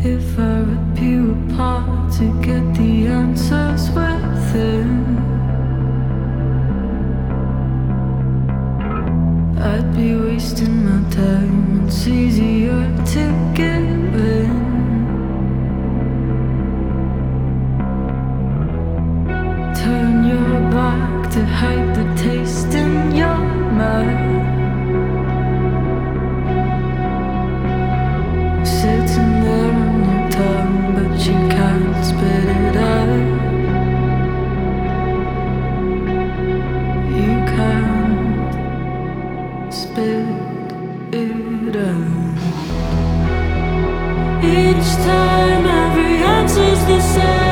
If I rip you apart to get the answers within, I'd be wasting my time. It's easier to give in. Turn your back to hide the taste in your mouth. Sitting there on your tongue, but you can't spit it out. You can't spit it out. Each time every answer's the same.